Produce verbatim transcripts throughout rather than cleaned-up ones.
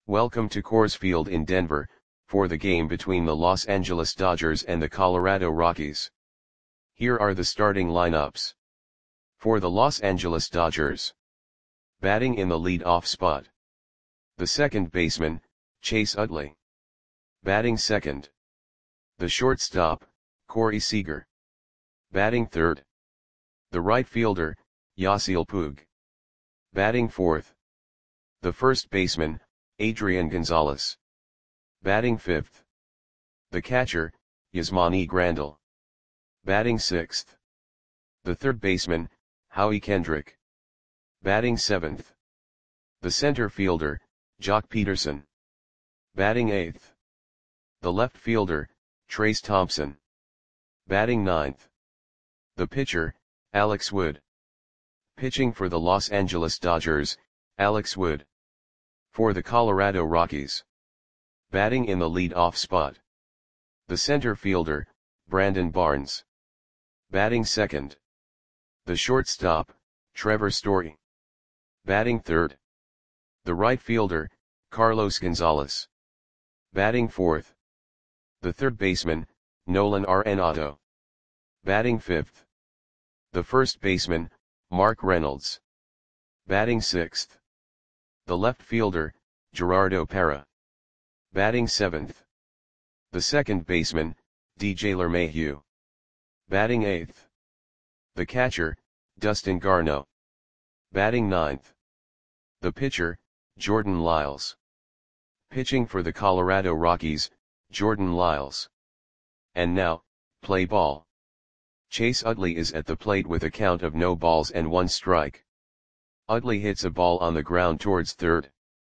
Welcome to Coors Field in Denver, for the game between the Los Angeles Dodgers and the Colorado Rockies. Here are the starting lineups. For the Los Angeles Dodgers. Batting in the lead-off spot. The second baseman, Chase Utley. Batting second. The shortstop, Corey Seager. Batting third. The right fielder, Yasiel Puig. Batting fourth. The first baseman, Adrian Gonzalez. Batting fifth. The catcher, Yasmani Grandal. Batting sixth. The third baseman, Howie Kendrick. Batting seventh. The center fielder, Joc Pederson. Batting eighth. The left fielder, Trayce Thompson. Batting ninth. The pitcher, Alex Wood. Pitching for the Los Angeles Dodgers, Alex Wood. For the Colorado Rockies. Batting in the lead-off spot. The center fielder, Brandon Barnes. Batting second. The shortstop, Trevor Story. Batting third. The right fielder, Carlos Gonzalez. Batting fourth. The third baseman, Nolan Arenado. Batting fifth. The first baseman, Mark Reynolds. Batting sixth. The left fielder, Gerardo Parra. Batting seventh. The second baseman, D J LeMahieu. Batting eighth. The catcher, Dustin Garneau. Batting ninth. The pitcher, Jordan Lyles. Pitching for the Colorado Rockies, Jordan Lyles. And now, play ball. Chase Utley is at the plate with a count of no balls and one strike. Utley hits a ball on the ground towards third.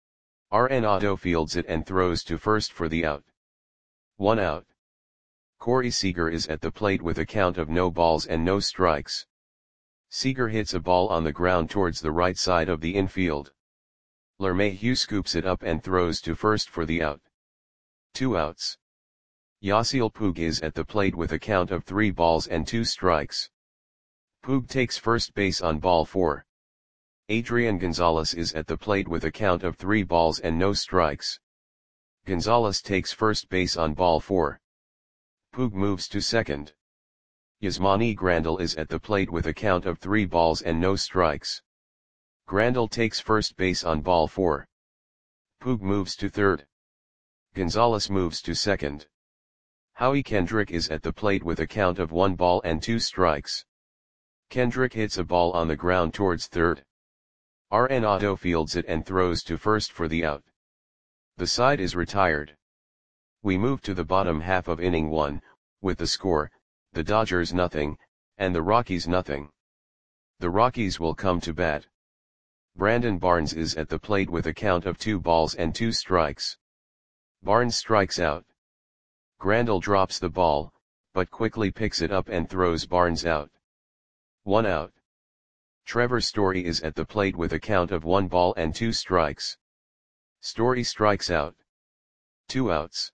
Arenado fields it and throws to first for the out. One out. Corey Seager is at the plate with a count of no balls and no strikes. Seager hits a ball on the ground towards the right side of the infield. LeMahieu scoops it up and throws to first for the out. Two outs. Yasiel Puig is at the plate with a count of three balls and two strikes. Puig takes first base on ball four. Adrian Gonzalez is at the plate with a count of three balls and no strikes. Gonzalez takes first base on ball four. Puig moves to second. Yasmani Grandal is at the plate with a count of three balls and no strikes. Grandal takes first base on ball four. Puig moves to third. Gonzalez moves to second. Howie Kendrick is at the plate with a count of one ball and two strikes. Kendrick hits a ball on the ground towards third. Arenado fields it and throws to first for the out. The side is retired. We move to the bottom half of inning one, with the score, the Dodgers nothing, and the Rockies nothing. The Rockies will come to bat. Brandon Barnes is at the plate with a count of two balls and two strikes. Barnes strikes out. Grandal drops the ball, but quickly picks it up and throws Barnes out. One out. Trevor Story is at the plate with a count of one ball and two strikes. Story strikes out. Two outs.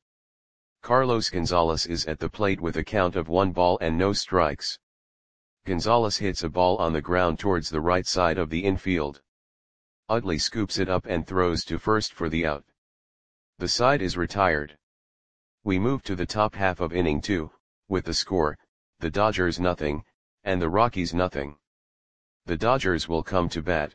Carlos Gonzalez is at the plate with a count of one ball and no strikes. Gonzalez hits a ball on the ground towards the right side of the infield. Utley scoops it up and throws to first for the out. The side is retired. We move to the top half of inning two, with the score, the Dodgers nothing, and the Rockies nothing. The Dodgers will come to bat.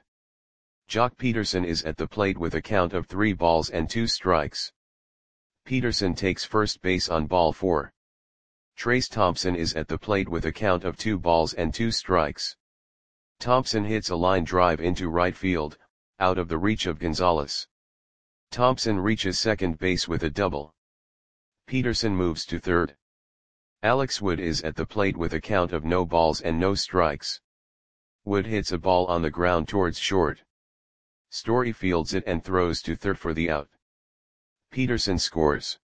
Joc Pederson is at the plate with a count of three balls and two strikes. Pederson takes first base on ball four. Trayce Thompson is at the plate with a count of two balls and two strikes. Thompson hits a line drive into right field, out of the reach of Gonzalez. Thompson reaches second base with a double. Pederson moves to third. Alex Wood is at the plate with a count of no balls and no strikes. Wood hits a ball on the ground towards short. Story fields it and throws to third for the out. Pederson scores.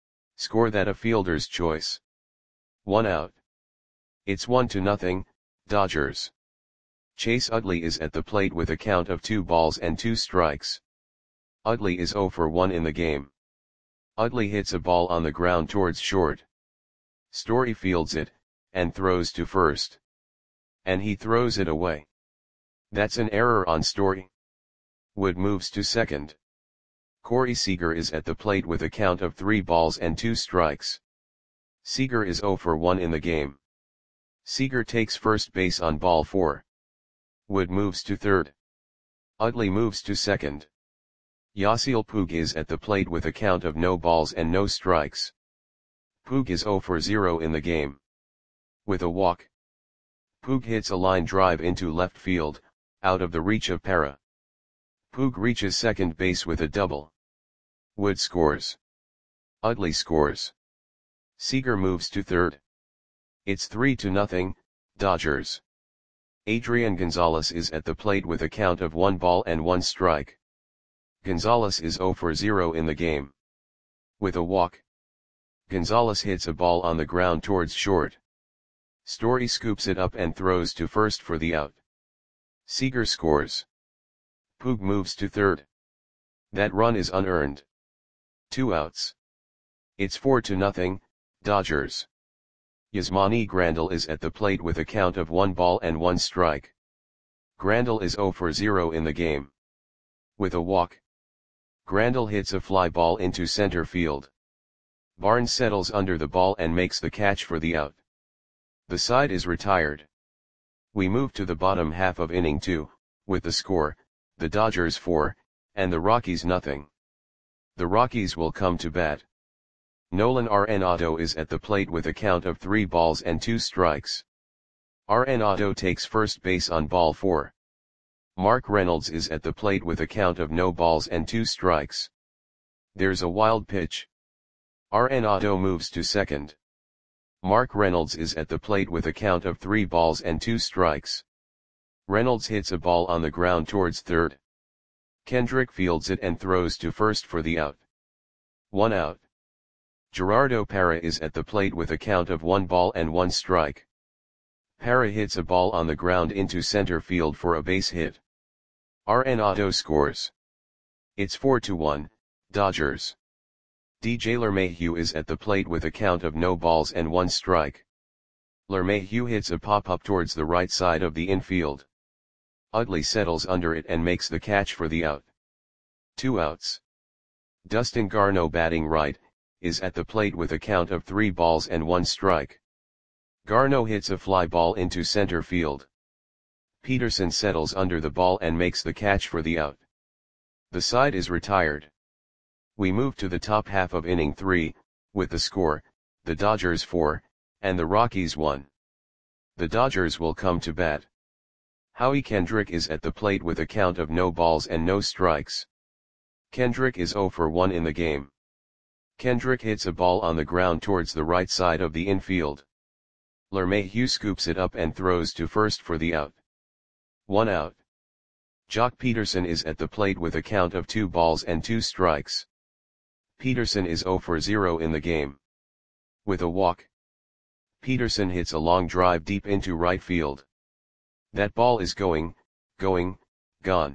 Score that a fielder's choice. One out. It's one to nothing, Dodgers. Chase Utley is at the plate with a count of two balls and two strikes. Utley is zero for one in the game. Utley hits a ball on the ground towards short. Story fields it, and throws to first. And he throws it away. That's an error on Story. Wood moves to second. Corey Seager is at the plate with a count of three balls and two strikes. Seager is zero for one in the game. Seager takes first base on ball four. Wood moves to third. Utley moves to second. Yasiel Puig is at the plate with a count of no balls and no strikes. Puig is zero for zero in the game. With a walk. Puig hits a line drive into left field, out of the reach of Parra. Puig reaches second base with a double. Wood scores. Utley scores. Seager moves to third. It's three to nothing, Dodgers. Adrian Gonzalez is at the plate with a count of one ball and one strike. Gonzalez is zero for zero in the game. With a walk. Gonzalez hits a ball on the ground towards short. Story scoops it up and throws to first for the out. Seager scores. Puig moves to third. That run is unearned. Two outs. It's four to nothing, Dodgers. Yasmani Grandal is at the plate with a count of one ball and one strike. Grandal is zero for zero in the game. With a walk. Grandal hits a fly ball into center field. Barnes settles under the ball and makes the catch for the out. The side is retired. We move to the bottom half of inning two, with the score, the Dodgers four, and the Rockies nothing. The Rockies will come to bat. Nolan Arenado is at the plate with a count of three balls and two strikes. Arenado takes first base on ball four. Mark Reynolds is at the plate with a count of no balls and two strikes. There's a wild pitch. Arenado moves to second. Mark Reynolds is at the plate with a count of three balls and two strikes. Reynolds hits a ball on the ground towards third. Kendrick fields it and throws to first for the out. One out. Gerardo Parra is at the plate with a count of one ball and one strike. Parra hits a ball on the ground into center field for a base hit. Arenado scores. It's four to one, Dodgers. D J LeMahieu is at the plate with a count of no balls and one strike. LeMahieu hits a pop-up towards the right side of the infield. Utley settles under it and makes the catch for the out. Two outs. Dustin Garneau, batting right, is at the plate with a count of three balls and one strike. Garneau hits a fly ball into center field. Peterson settles under the ball and makes the catch for the out. The side is retired. We move to the top half of inning three, with the score, the Dodgers four, and the Rockies one. The Dodgers will come to bat. Howie Kendrick is at the plate with a count of no balls and no strikes. Kendrick is zero for one in the game. Kendrick hits a ball on the ground towards the right side of the infield. LeMahieu scoops it up and throws to first for the out. One out. Jock Peterson is at the plate with a count of two balls and two strikes. Peterson is zero for zero in the game. With a walk. Peterson hits a long drive deep into right field. That ball is going, going, gone.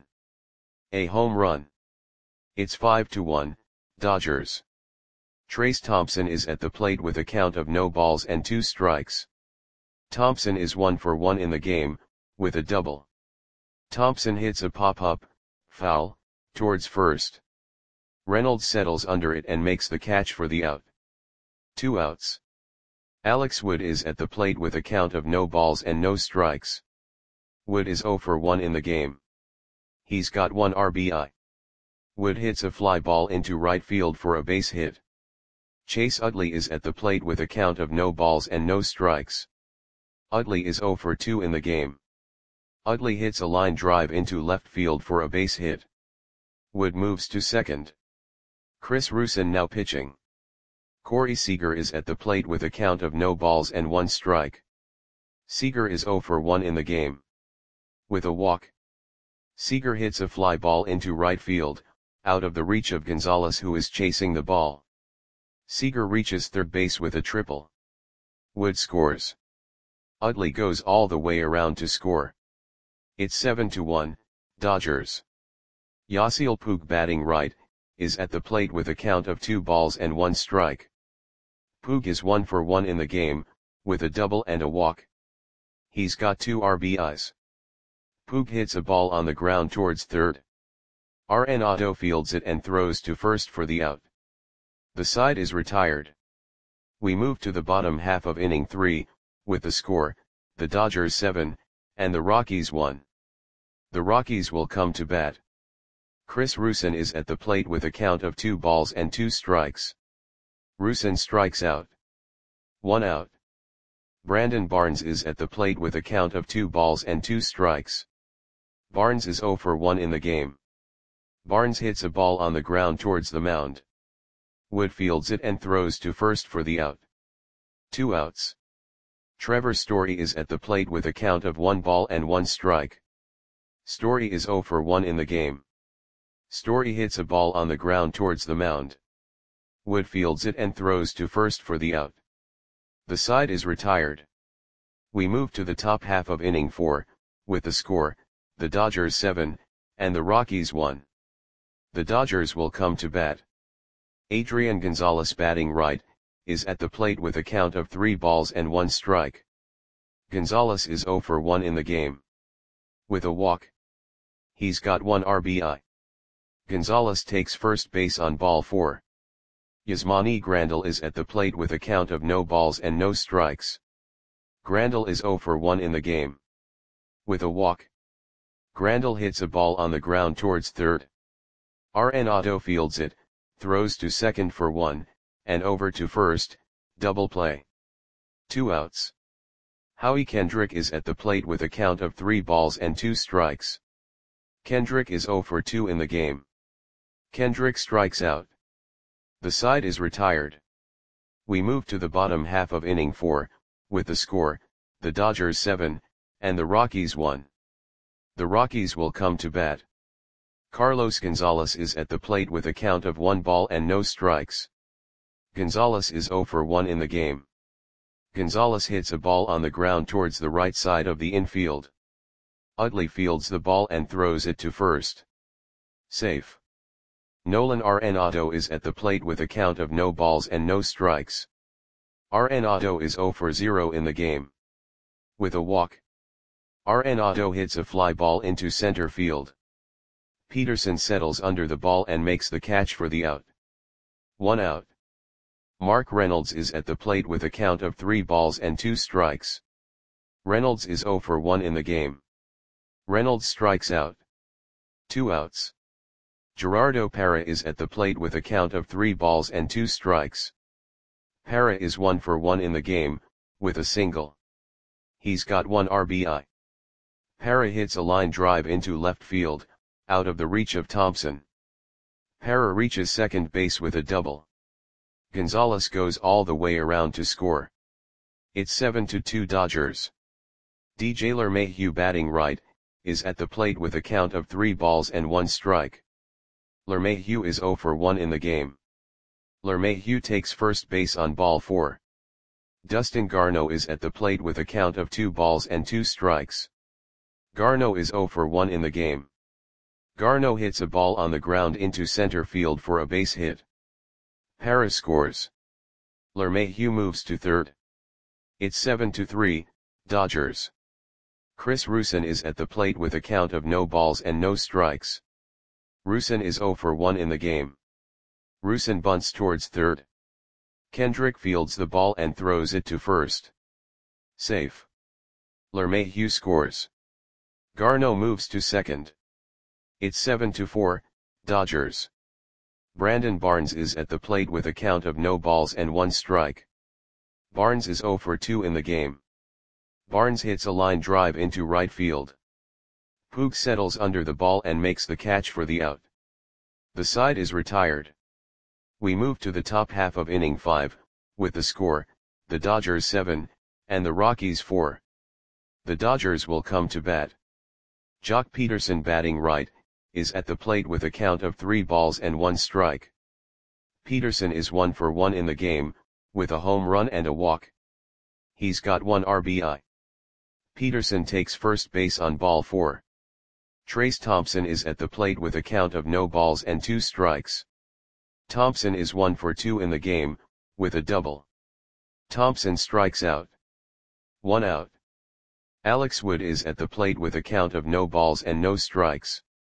A home run. It's five to one, Dodgers. Trace Thompson is at the plate with a count of no balls and two strikes. Thompson is one for one in the game, with a double. Thompson hits a pop-up, foul, towards first. Reynolds settles under it and makes the catch for the out. Two outs. Alex Wood is at the plate with a count of no balls and no strikes. Wood is zero for one in the game. He's got one R B I. Wood hits a fly ball into right field for a base hit. Chase Utley is at the plate with a count of no balls and no strikes. Utley is zero for two in the game. Utley hits a line drive into left field for a base hit. Wood moves to second. Chris Rusin now pitching. Corey Seager is at the plate with a count of no balls and one strike. Seager is zero for one in the game. With a walk. Seager hits a fly ball into right field, out of the reach of Gonzalez, who is chasing the ball. Seager reaches third base with a triple. Wood scores. Utley goes all the way around to score. It's seven to one, Dodgers. Yasiel Puig, batting right, is at the plate with a count of two balls and one strike. Puig is one for one in the game, with a double and a walk. He's got two R B Is. Puig hits a ball on the ground towards third. Arenado fields it and throws to first for the out. The side is retired. We move to the bottom half of inning three, with the score, the Dodgers seven, and the Rockies one. The Rockies will come to bat. Chris Rusin is at the plate with a count of two balls and two strikes. Rusin strikes out. One out. Brandon Barnes is at the plate with a count of two balls and two strikes. Barnes is oh for one in the game. Barnes hits a ball on the ground towards the mound. Wood fields it and throws to first for the out. Two outs. Trevor Story is at the plate with a count of one ball and one strike. Story is oh for one in the game. Story hits a ball on the ground towards the mound. Wood fields it and throws to first for the out. The side is retired. We move to the top half of inning four, with the score, the Dodgers seven, and the Rockies one. The Dodgers will come to bat. Adrian Gonzalez, batting right, is at the plate with a count of three balls and one strike. Gonzalez is oh for one in the game. With a walk. He's got one R B I. Gonzalez takes first base on ball four. Yasmani Grandal is at the plate with a count of no balls and no strikes. Grandal is oh for one in the game. With a walk. Grandal hits a ball on the ground towards third. Arenado fields it, throws to second for one, and over to first, double play. Two outs. Howie Kendrick is at the plate with a count of three balls and two strikes. Kendrick is oh for two in the game. Kendrick strikes out. The side is retired. We move to the bottom half of inning four, with the score, the Dodgers seven, and the Rockies one. The Rockies will come to bat. Carlos Gonzalez is at the plate with a count of one ball and no strikes. Gonzalez is oh for one in the game. Gonzalez hits a ball on the ground towards the right side of the infield. Utley fields the ball and throws it to first. Safe. Nolan Arenado is at the plate with a count of no balls and no strikes. Arenado is oh for zero in the game. With a walk. Arenado hits a fly ball into center field. Peterson settles under the ball and makes the catch for the out. One out. Mark Reynolds is at the plate with a count of three balls and two strikes. Reynolds is oh for one in the game. Reynolds strikes out. Two outs. Gerardo Parra is at the plate with a count of three balls and two strikes. Parra is one for one in the game, with a single. He's got one R B I. Parra hits a line drive into left field, out of the reach of Thompson. Parra reaches second base with a double. Gonzalez goes all the way around to score. It's seven to two Dodgers. D J LeMahieu, batting right, is at the plate with a count of three balls and one strike. LeMahieu is oh for one in the game. LeMahieu takes first base on ball four. Dustin Garneau is at the plate with a count of two balls and two strikes. Garneau is oh for one in the game. Garneau hits a ball on the ground into center field for a base hit. Parra scores. LeMahieu moves to third. It's seven to three, Dodgers. Chris Rusin is at the plate with a count of no balls and no strikes. Rusin is oh for one in the game. Rusin bunts towards third. Kendrick fields the ball and throws it to first. Safe. LeMahieu scores. Garneau moves to second. It's seven to four, Dodgers. Brandon Barnes is at the plate with a count of no balls and one strike. Barnes is oh for two in the game. Barnes hits a line drive into right field. Puig settles under the ball and makes the catch for the out. The side is retired. We move to the top half of inning five, with the score, the Dodgers seven, and the Rockies four. The Dodgers will come to bat. Jock Peterson, batting right, is at the plate with a count of three balls and one strike. Peterson is one for one in the game, with a home run and a walk. He's got one R B I. Peterson takes first base on ball four. Trace Thompson is at the plate with a count of no balls and two strikes. Thompson is one for two in the game, with a double. Thompson strikes out. One out. Alex Wood is at the plate with a count of no balls and no strikes.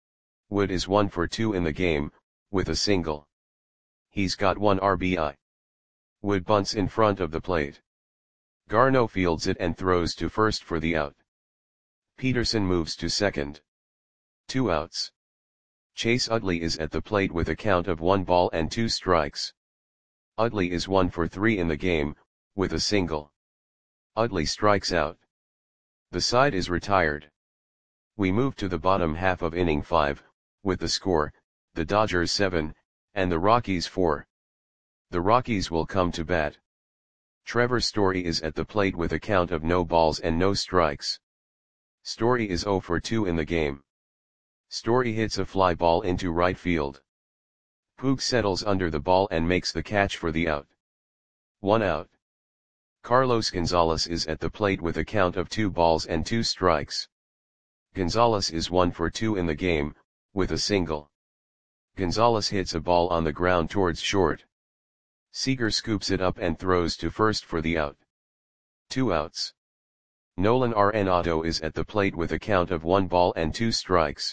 Wood is one for two in the game, with a single. He's got one R B I. Wood bunts in front of the plate. Garneau fields it and throws to first for the out. Peterson moves to second. Two outs. Chase Utley is at the plate with a count of one ball and two strikes. Utley is one for three in the game, with a single. Utley strikes out. The side is retired. We move to the bottom half of inning five, with the score, the Dodgers seven, and the Rockies four. The Rockies will come to bat. Trevor Story is at the plate with a count of no balls and no strikes. Story is zero for two in the game. Story hits a fly ball into right field. Puig settles under the ball and makes the catch for the out. One out. Carlos Gonzalez is at the plate with a count of two balls and two strikes. Gonzalez is one for two in the game, with a single. Gonzalez hits a ball on the ground towards short. Seager scoops it up and throws to first for the out. Two outs. Nolan Arenado is at the plate with a count of one ball and two strikes.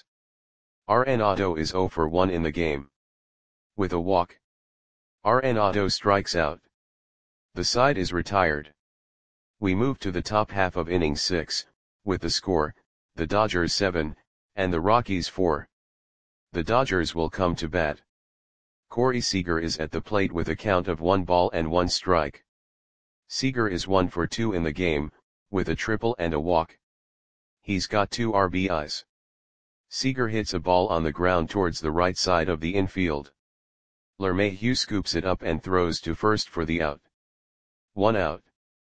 Arenado is zero for one in the game. With a walk. Arenado strikes out. The side is retired. We move to the top half of inning six, with the score, the Dodgers seven, and the Rockies four. The Dodgers will come to bat. Corey Seager is at the plate with a count of one ball and one strike. Seager is one for two in the game, with a triple and a walk. He's got two R B Is. Seager hits a ball on the ground towards the right side of the infield. LeMahieu scoops it up and throws to first for the out. One out.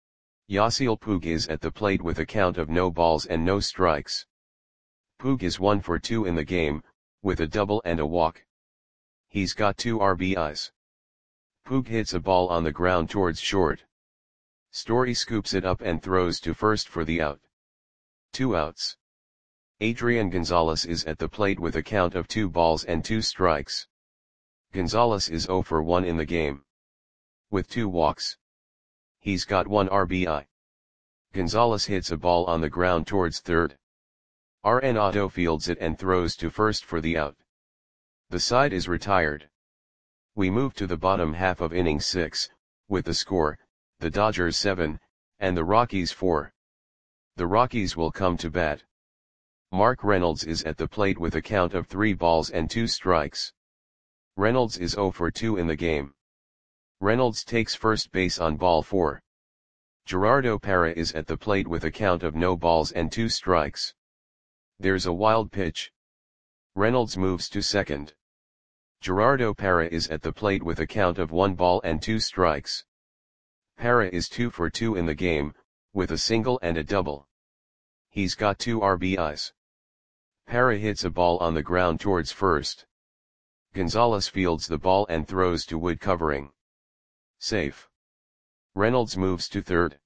Yasiel Puig is at the plate with a count of no balls and no strikes. Puig is one for two in the game, with a double and a walk. He's got two R B Is. Puig hits a ball on the ground towards short. Story scoops it up and throws to first for the out. Two outs. Adrian Gonzalez is at the plate with a count of two balls and two strikes. Gonzalez is zero for one in the game. With two walks. He's got one R B I. Gonzalez hits a ball on the ground towards third. Arenado fields it and throws to first for the out. The side is retired. We move to the bottom half of inning six, with the score, the Dodgers seven, and the Rockies four. The Rockies will come to bat. Mark Reynolds is at the plate with a count of three balls and two strikes. Reynolds is zero for two in the game. Reynolds takes first base on ball four. Gerardo Parra is at the plate with a count of no balls and two strikes. There's a wild pitch. Reynolds moves to second. Gerardo Parra is at the plate with a count of one ball and two strikes. Parra is two for two in the game, with a single and a double. He's got two R B Is. Parra hits a ball on the ground towards first. Gonzalez fields the ball and throws to Wood covering. Safe. Reynolds moves to third.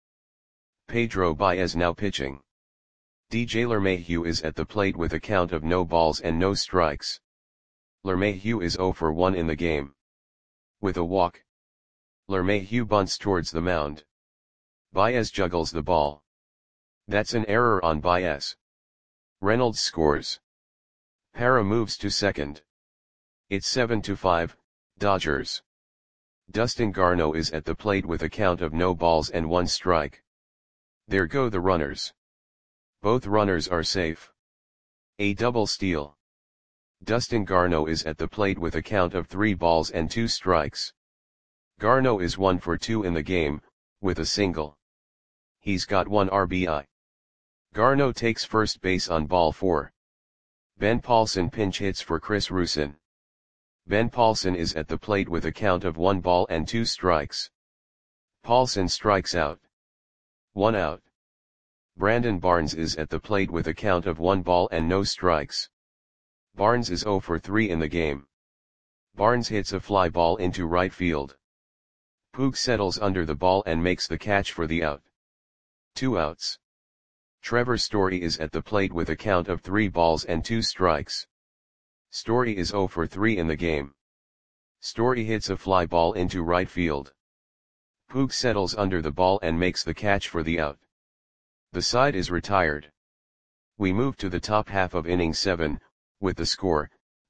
Pedro Baez now pitching. D J LeMahieu is at the plate with a count of no balls and no strikes. LeMahieu is zero for one in the game. With a walk. LeMahieu bunts towards the mound. Baez juggles the ball. That's an error on Baez. Reynolds scores. Parra moves to second. It's seven to five, Dodgers. Dustin Garneau is at the plate with a count of no balls and one strike. There go the runners. Both runners are safe. A double steal. Dustin Garneau is at the plate with a count of three balls and two strikes. Garneau is one for two in the game, with a single. He's got one R B I. Garneau takes first base on ball four. Ben Paulson pinch hits for Chris Rusin. Ben Paulson is at the plate with a count of one ball and two strikes. Paulson strikes out. One out. Brandon Barnes is at the plate with a count of one ball and no strikes. Barnes is zero for three in the game. Barnes hits a fly ball into right field. Puig settles under the ball and makes the catch for the out. Two outs. Trevor Story is at the plate with a count of three balls and two strikes. Story is zero for three in the game. Story hits a fly ball into right field. Puig settles under the ball and makes the catch for the out. The side is retired. We move to the top half of inning seven, with the score,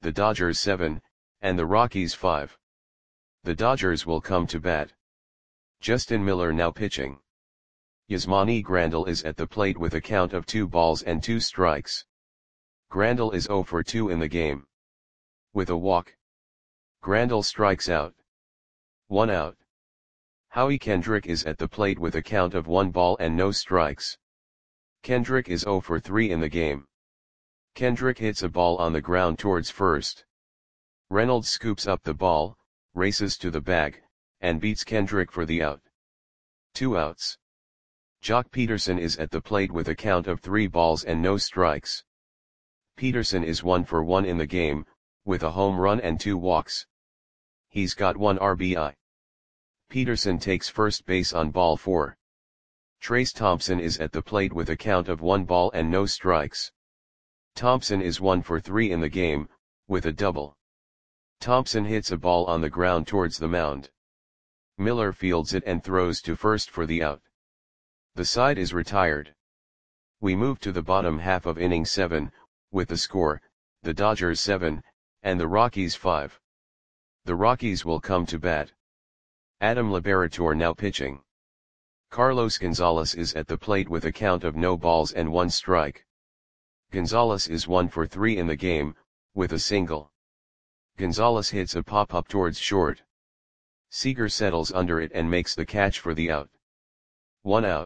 the Dodgers seven, and the Rockies five. The Dodgers will come to bat. Justin Miller now pitching. Yasmani Grandal is at the plate with a count of two balls and two strikes. Grandal is zero for two in the game. With a walk. Grandal strikes out. One out. Howie Kendrick is at the plate with a count of one ball and no strikes. Kendrick is zero for three in the game. Kendrick hits a ball on the ground towards first. Reynolds scoops up the ball, races to the bag, and beats Kendrick for the out. Two outs. Jock Peterson is at the plate with a count of three balls and no strikes. Peterson is one for one in the game, with a home run and two walks. He's got one R B I. Peterson takes first base on ball four. Trace Thompson is at the plate with a count of one ball and no strikes. Thompson is one for three in the game, with a double. Thompson hits a ball on the ground towards the mound. Miller fields it and throws to first for the out. The side is retired. We move to the bottom half of inning seven, with the score, the Dodgers seven, and the Rockies five. The Rockies will come to bat. Adam Liberator now pitching. Carlos Gonzalez is at the plate with a count of no balls and one strike. Gonzalez is one for three in the game, with a single. Gonzalez hits a pop-up towards short. Seager settles under it and makes the catch for the out. One out.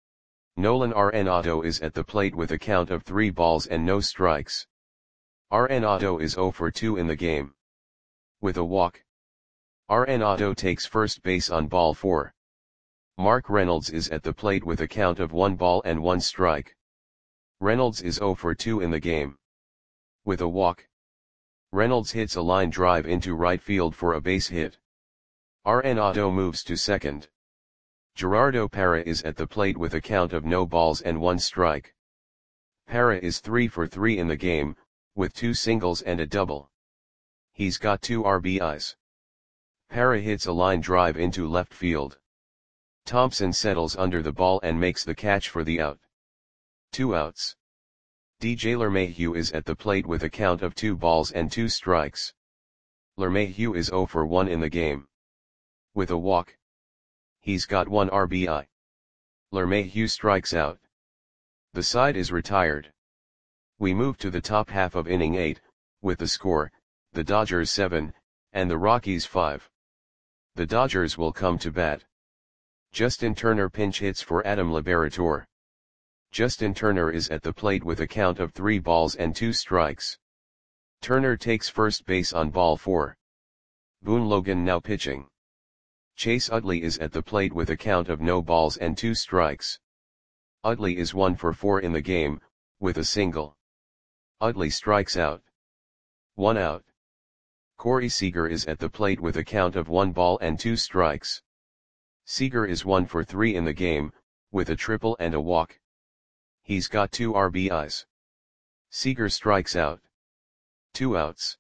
Nolan Arenado is at the plate with a count of three balls and no strikes. Arenado is zero for two in the game. With a walk. Arenado takes first base on ball four. Mark Reynolds is at the plate with a count of one ball and one strike. Reynolds is zero for two in the game. With a walk. Reynolds hits a line drive into right field for a base hit. Arenado moves to second. Gerardo Parra is at the plate with a count of no balls and one strike. Parra is three for three in the game, with two singles and a double. He's got two R B Is. Parra hits a line drive into left field. Thompson settles under the ball and makes the catch for the out. Two outs. D J LeMahieu is at the plate with a count of two balls and two strikes. LeMahieu is zero for one in the game. With a walk. He's got one R B I. LeMahieu strikes out. The side is retired. We move to the top half of inning eight, with the score, the Dodgers seven, and the Rockies five. The Dodgers will come to bat. Justin Turner pinch hits for Adam Liberator. Justin Turner is at the plate with a count of three balls and two strikes. Turner takes first base on ball four. Boone Logan now pitching. Chase Utley is at the plate with a count of no balls and two strikes. Utley is one for four in the game, with a single. Utley strikes out. One out. Corey Seager is at the plate with a count of one ball and two strikes. Seager is one for three in the game, with a triple and a walk. He's got two R B Is. Seager strikes out. Two outs.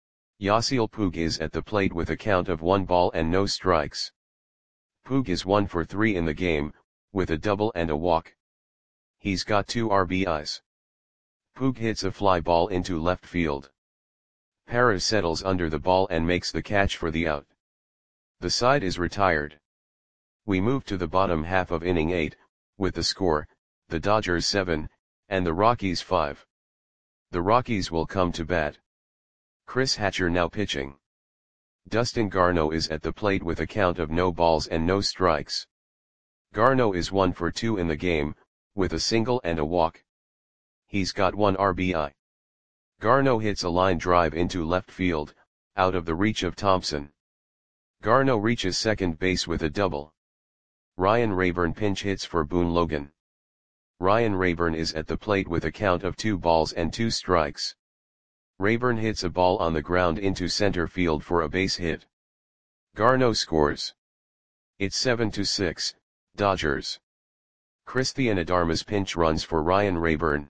Yasiel Puig is at the plate with a count of one ball and no strikes. Puig is one for three in the game, with a double and a walk. He's got two R B Is. Puig hits a fly ball into left field. Parra settles under the ball and makes the catch for the out. The side is retired. We move to the bottom half of inning eight, with the score, the Dodgers seven, and the Rockies five. The Rockies will come to bat. Chris Hatcher now pitching. Dustin Garneau is at the plate with a count of no balls and no strikes. Garneau is one for two in the game, with a single and a walk. He's got one R B I. Garneau hits a line drive into left field, out of the reach of Thompson. Garneau reaches second base with a double. Ryan Rayburn pinch hits for Boone Logan. Ryan Rayburn is at the plate with a count of two balls and two strikes. Rayburn hits a ball on the ground into center field for a base hit. Garneau scores. It's seven to six, Dodgers. Christian Adarmas pinch runs for Ryan Rayburn.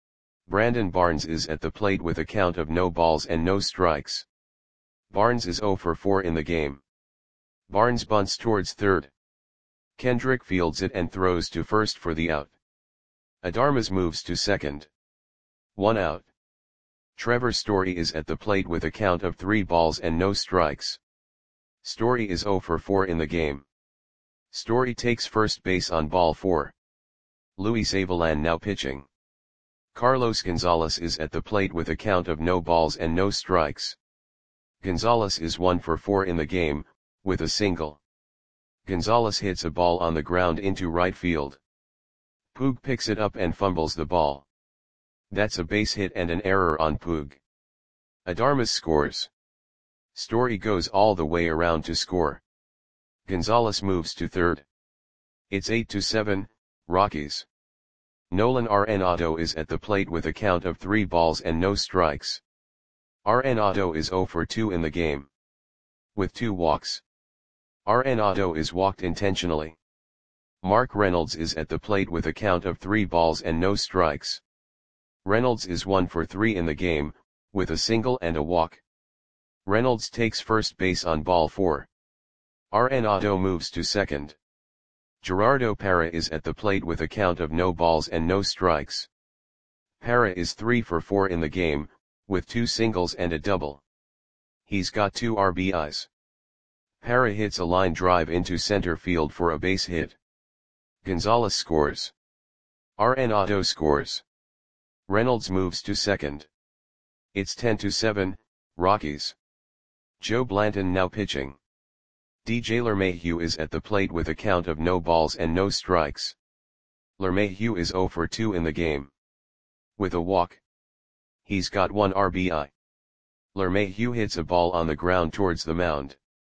Brandon Barnes is at the plate with a count of no balls and no strikes. Barnes is zero for four in the game. Barnes bunts towards third. Kendrick fields it and throws to first for the out. Adarmas moves to second. One out. Trevor Story is at the plate with a count of three balls and no strikes. Story is zero for four in the game. Story takes first base on ball four. Luis Avilan now pitching. Carlos Gonzalez is at the plate with a count of no balls and no strikes. Gonzalez is one for four in the game, with a single. Gonzalez hits a ball on the ground into right field. Puig picks it up and fumbles the ball. That's a base hit and an error on Puig. Adarmas scores. Story goes all the way around to score. Gonzalez moves to third. It's eight to seven, Rockies. Nolan Arenado is at the plate with a count of three balls and no strikes. Arenado is zero for two in the game, with two walks. Arenado is walked intentionally. Mark Reynolds is at the plate with a count of three balls and no strikes. Reynolds is one for three in the game, with a single and a walk. Reynolds takes first base on ball four. Arenado moves to second. Gerardo Parra is at the plate with a count of no balls and no strikes. Parra is three for four in the game, with two singles and a double. He's got two R B Is. Parra hits a line drive into center field for a base hit. Gonzalez scores. Arenado scores. Reynolds moves to second. It's ten to seven, Rockies. Joe Blanton now pitching. D J LeMahieu is at the plate with a count of no balls and no strikes. LeMahieu is zero for two in the game, with a walk. He's got one R B I. LeMahieu hits a ball on the ground towards the mound.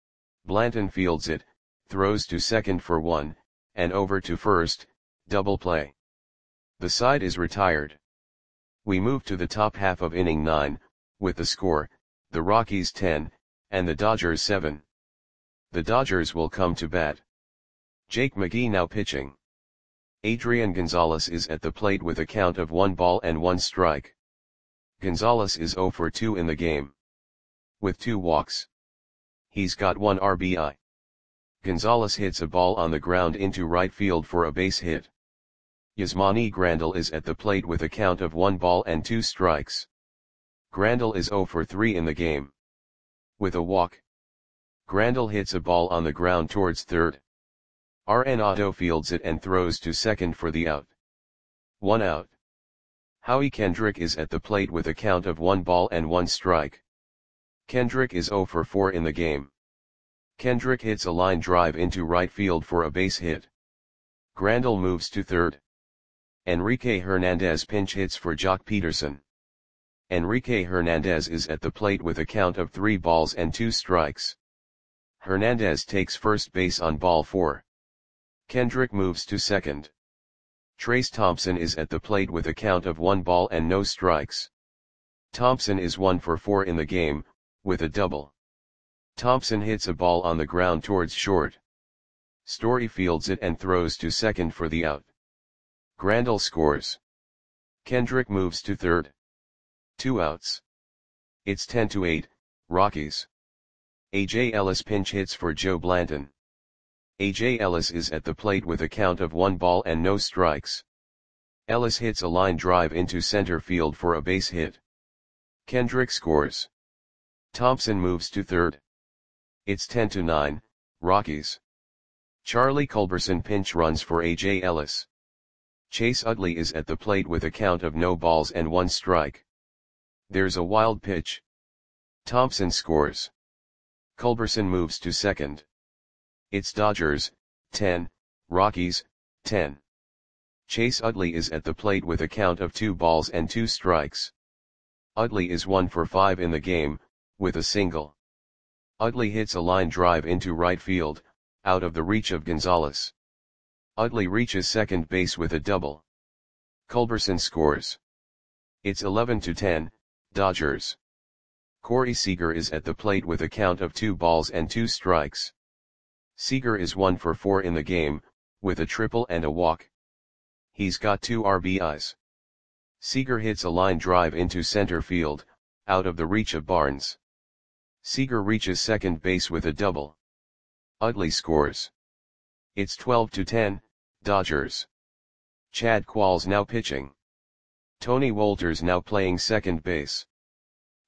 Blanton fields it, throws to second for one, and over to first, double play. The side is retired. We move to the top half of inning nine, with the score, the Rockies ten, and the Dodgers seven. The Dodgers will come to bat. Jake McGee now pitching. Adrian Gonzalez is at the plate with a count of one ball and one strike. Gonzalez is zero for two in the game, with two walks. He's got one R B I. Gonzalez hits a ball on the ground into right field for a base hit. Yasmani Grandal is at the plate with a count of one ball and two strikes. Grandal is zero for three in the game, with a walk. Grandal hits a ball on the ground towards third. Arenado fields it and throws to second for the out. One out. Howie Kendrick is at the plate with a count of one ball and one strike. Kendrick is zero for four in the game. Kendrick hits a line drive into right field for a base hit. Grandal moves to third. Enrique Hernandez pinch hits for Jock Peterson. Enrique Hernandez is at the plate with a count of three balls and two strikes. Hernandez takes first base on ball four. Kendrick moves to second. Trace Thompson is at the plate with a count of one ball and no strikes. Thompson is one for four in the game, with a double. Thompson hits a ball on the ground towards short. Story fields it and throws to second for the out. Grandal scores. Kendrick moves to third. Two outs. It's ten to eight, Rockies. A J Ellis pinch hits for Joe Blanton. A J Ellis is at the plate with a count of one ball and no strikes. Ellis hits a line drive into center field for a base hit. Kendrick scores. Thompson moves to third. It's ten to nine, Rockies. Charlie Culberson pinch runs for A J Ellis. Chase Utley is at the plate with a count of no balls and one strike. There's a wild pitch. Thompson scores. Culberson moves to second. It's Dodgers, ten, Rockies, ten. Chase Utley is at the plate with a count of two balls and two strikes. Utley is one for five in the game, with a single. Utley hits a line drive into right field, out of the reach of Gonzalez. Utley reaches second base with a double. Culberson scores. It's eleven to ten, Dodgers. Corey Seager is at the plate with a count of two balls and two strikes. Seager is one for four in the game, with a triple and a walk. He's got two R B Is. Seager hits a line drive into center field, out of the reach of Barnes. Seager reaches second base with a double. Utley scores. It's twelve to ten, Dodgers. Chad Qualls now pitching. Tony Wolters now playing second base.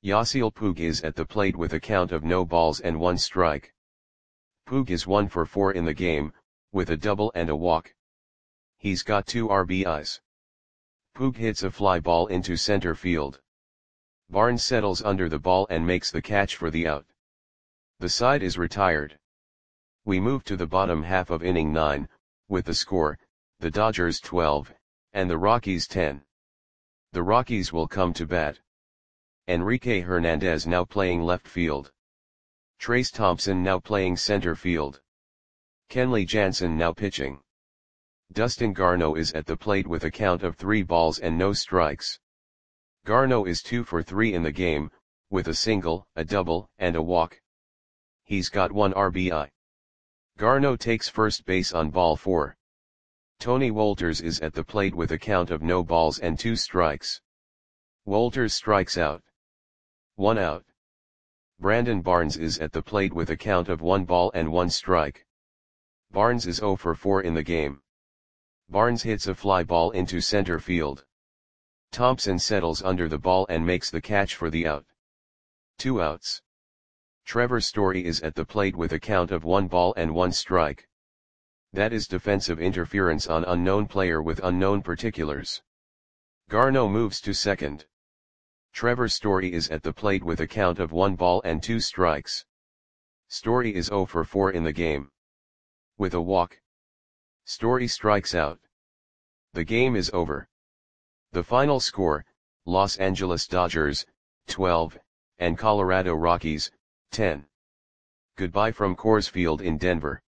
Yasiel Puig is at the plate with a count of no balls and one strike. Puig is one for four in the game, with a double and a walk. He's got two R B Is. Puig hits a fly ball into center field. Barnes settles under the ball and makes the catch for the out. The side is retired. We move to the bottom half of inning nine, with the score, the Dodgers twelve, and the Rockies ten. The Rockies will come to bat. Enrique Hernandez now playing left field. Trace Thompson now playing center field. Kenley Jansen now pitching. Dustin Garneau is at the plate with a count of three balls and no strikes. Garneau is two for three in the game, with a single, a double, and a walk. He's got one R B I. Garneau takes first base on ball four. Tony Wolters is at the plate with a count of no balls and two strikes. Wolters strikes out. One out. Brandon Barnes is at the plate with a count of one ball and one strike. Barnes is zero for four in the game. Barnes hits a fly ball into center field. Thompson settles under the ball and makes the catch for the out. Two outs. Trevor Story is at the plate with a count of one ball and one strike. That is defensive interference on unknown player with unknown particulars. Garneau moves to second. Trevor Story is at the plate with a count of one ball and two strikes. Story is zero for four in the game. With a walk. Story strikes out. The game is over. The final score, Los Angeles Dodgers, twelve, and Colorado Rockies, ten. Goodbye from Coors Field in Denver.